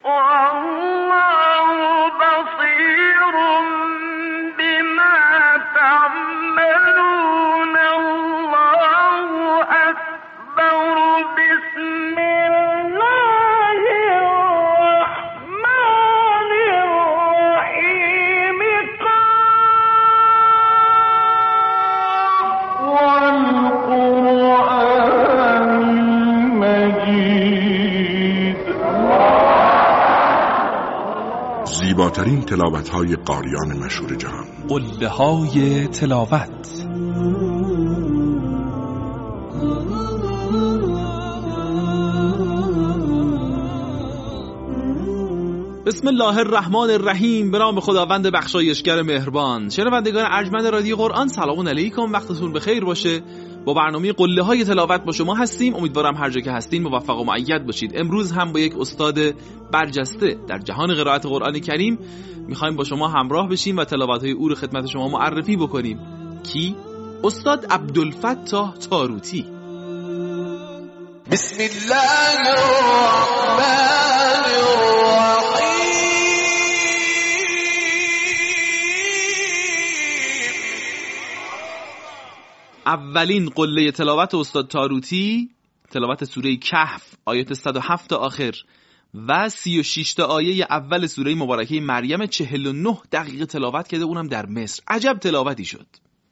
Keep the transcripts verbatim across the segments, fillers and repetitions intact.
زیباترین تلاوت‌های قاریان مشهور جهان، قله‌های تلاوت. بسم الله الرحمن الرحیم. به نام خداوند بخشایشگر مهربان. شنوندگان ارجمند رادیو قرآن، سلام علیکم، وقتتون بخیر باشه. با برنامه قله‌های تلاوت با شما هستیم. امیدوارم هر جا که هستین موفق و مؤید باشید. امروز هم با یک استاد برجسته در جهان قرائت قرآن کریم میخوایم با شما همراه بشیم و تلاوت‌های او رو خدمت شما معرفی بکنیم. کی؟ استاد عبدالفتاح تاروتی. بسم الله الرحمن الرحیم. اولین قله تلاوت استاد تاروتی تلاوت سوره کهف آیات صد و هفت تا آخر و سی و شش تا آیه اول سوره مبارکه مریم، چهل و نه دقیقه تلاوت کرده، اونم در مصر. عجب تلاوتی شد.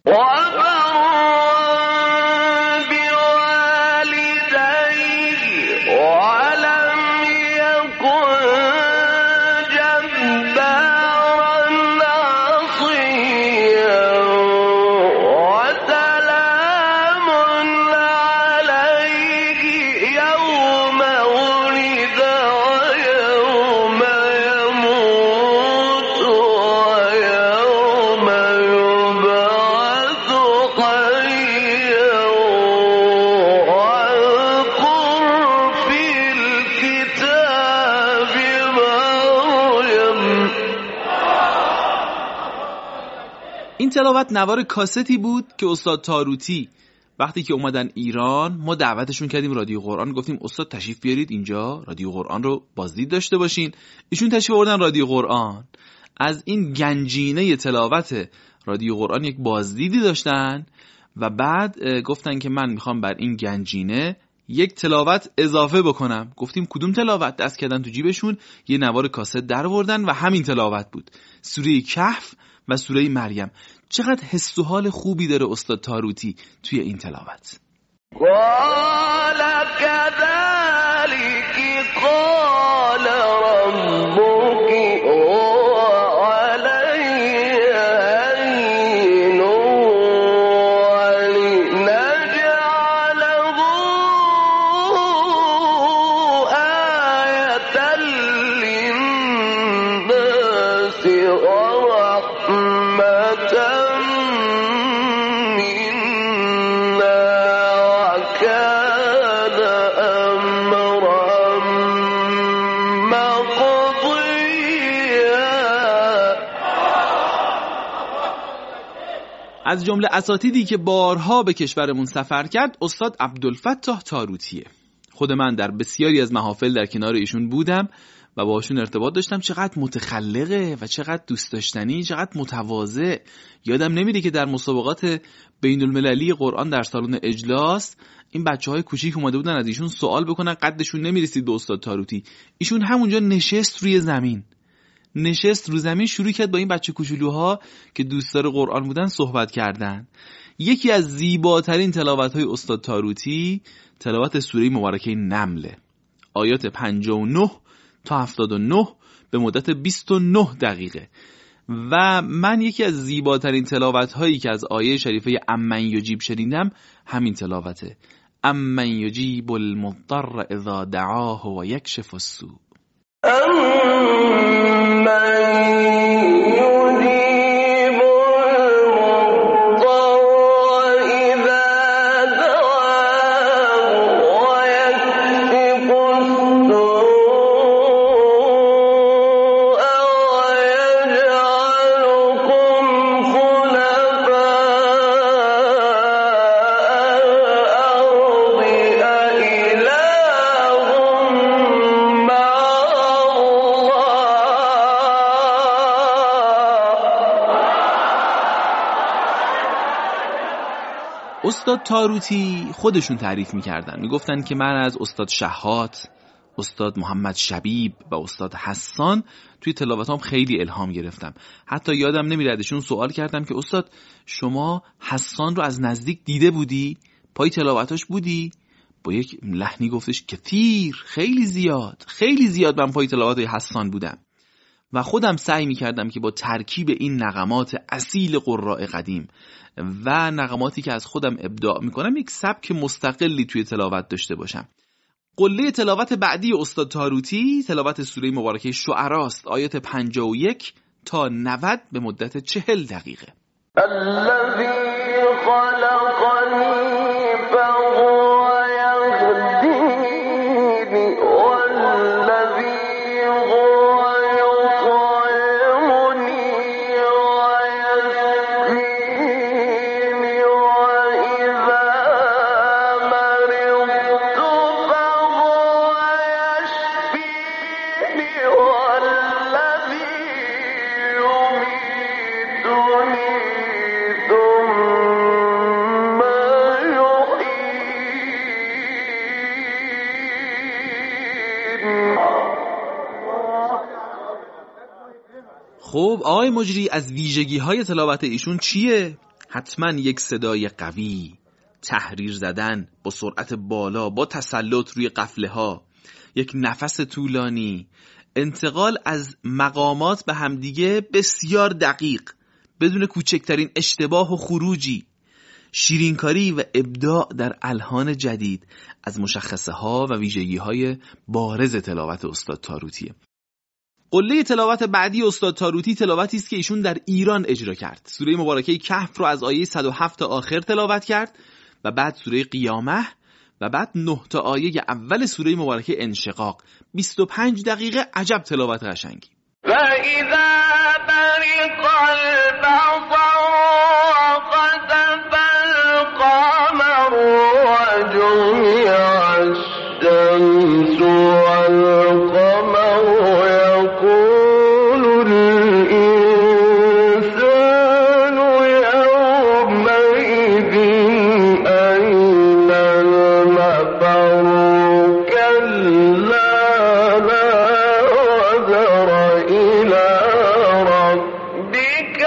این تلاوت نوار کاستی بود که استاد تاروتی وقتی که اومدن ایران ما دعوتشون کردیم رادیو قرآن، گفتیم استاد تشریف بیارید اینجا رادیو قرآن رو بازدید داشته باشین. ایشون تشریف آوردن رادیو قرآن، از این گنجینه تلاوت رادیو قرآن یک بازدیدی داشتن و بعد گفتن که من میخوام بر این گنجینه یک تلاوت اضافه بکنم. گفتیم کدوم تلاوت؟ دست کردن تو جیبشون یه نوار کاست در آوردن و همین تلاوت بود، سوره کهف و سوره مریم. چقدر حس و حال خوبی داره استاد تاروتی توی این تلاوت. قال كذلك قال ربك وعلي هين ولنجعله آية للناس ورحمة از جمله اساتیدی که بارها به کشورمون سفر کرد استاد عبدالفتاح تاروتیه. خود من در بسیاری از محافل در کنار ایشون بودم و باهاشون ارتباط داشتم. چقدر متخلقه و چقدر دوست داشتنی، چقدر متواضع. یادم نمیره که در مسابقات بین المللی قرآن در سالن اجلاس این بچه‌های کوچیک اومده بودن از ایشون سوال بکنن، قدشون نمیرسید به استاد تاروتی. ایشون همونجا نشست روی زمین نشست رو زمین شروع کرد با این بچه کوچولوها که دوستدار قرآن بودن صحبت کردن. یکی از زیباترین تلاوت‌های استاد تاروتی تلاوت سوره مبارکه نمله، آیات پنجاه و نه تا هفتاد و نه به مدت بیست و نه دقیقه. و من یکی از زیباترین تلاوت‌هایی که از آیه شریفه امن یجیب شنیدم همین تلاوته، امن یجیب المضطر اذا دعاه و یکشف السوء. Oh استاد تاروتی خودشون تعریف میکردن، میگفتن که من از استاد شحات، استاد محمد شبیب و استاد حسان توی تلاوتام خیلی الهام گرفتم. حتی یادم نمیره ازشون سوال کردم که استاد شما حسان رو از نزدیک دیده بودی؟ پای تلاوتاش بودی؟ با یک لحنی گفتش کثیر، خیلی زیاد، خیلی زیاد من پای تلاوت حسان بودم. و خودم سعی میکردم که با ترکیب این نغمات اصیل قراء قدیم و نغماتی که از خودم ابداع میکنم یک سبک مستقلی توی تلاوت داشته باشم. قله تلاوت بعدی استاد تاروتی تلاوت سوره مبارکه شعراست، آیات پنجاه و یک تا نود به مدت چهل دقیقه. الذي خلقني فهو يهديني والذي هو يطعمني ويسقيني وإذا مرضت فهو يشفيني والذي يميتني خب آقای مجری، از ویژگی های تلاوت ایشون چیه؟ حتما یک صدای قوی، تحریر زدن با سرعت بالا با تسلط روی قفله ها، یک نفس طولانی، انتقال از مقامات به همدیگه بسیار دقیق بدون کوچکترین اشتباه و خروجی، شیرینکاری و ابداع در الحان جدید از مشخصه ها و ویژگی های بارز تلاوت استاد تاروتیه. قله تلاوت بعدی استاد تاروتی تلاوتی است که ایشون در ایران اجرا کرد. سوره مبارکه کهف رو از آیه صد و هفت تا آخر تلاوت کرد و بعد سوره قیامه و بعد نه تا آیه اول سوره مبارکه انشقاق. بیست و پنج دقیقه عجب تلاوت قشنگی. و اذا برق البصر وخسف القمر وجمع الشمس والقمر يقول الإنسان يومئذ أين المفر كلا لا وزر إلى ربك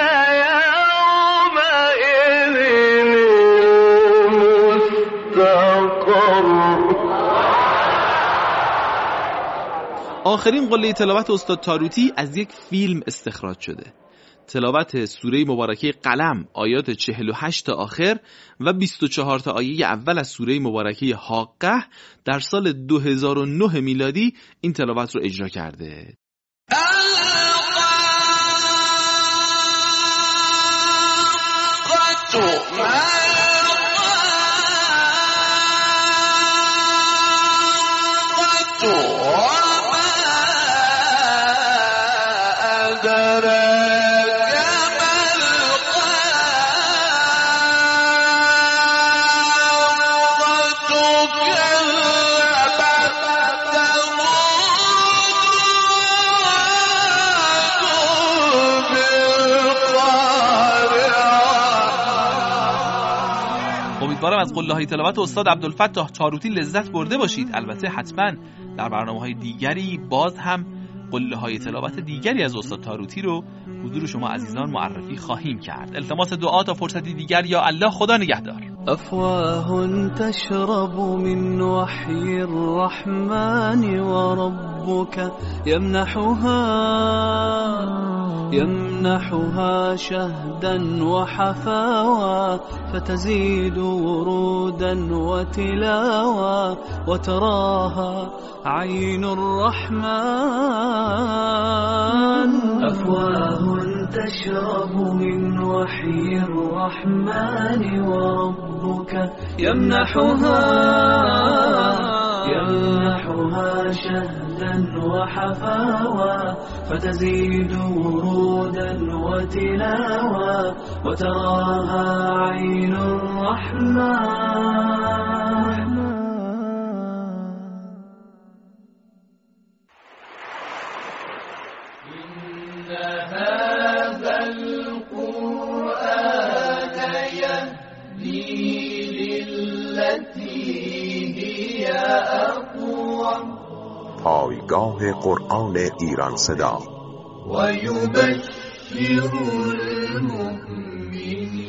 يومئذ المستقر. آخرین قله تلاوت استاد تاروتی از یک فیلم استخراج شده. تلاوت سوره مبارکه قلم آیات چهل و هشت تا آخر و بیست و چهار تا آیه اول از سوره مبارکه حاقه در سال دو هزار و نه میلادی این تلاوت رو اجرا کرده. امیدوارم از قله های تلاوت استاد عبدالفتاح تاروتی لذت برده باشید. البته حتما در برنامه‌های دیگری باز هم قله های تلاوت دیگری از استاد تاروتی رو حضور شما عزیزان معرفی خواهیم کرد. التماس دعا تا فرصتی دیگر. یا الله، خدا نگهدار. أفواه تشرب من وحي الرحمن وربك يمنحها يمنحها شهدا وحفاوى فتزيد ورودا وتلاوى وتراها عين الرحمن. أفواه تشرب من وحي الرحمن وربك يمنحها يمنحها شهدا وحفاوى فتزيد ورودا وتلاوى وتراها عين الرحمن. إن هذا القرآن يهدي التي هي أقوم. پایگاه قرآن ایران صدا. ويبشر المؤمنين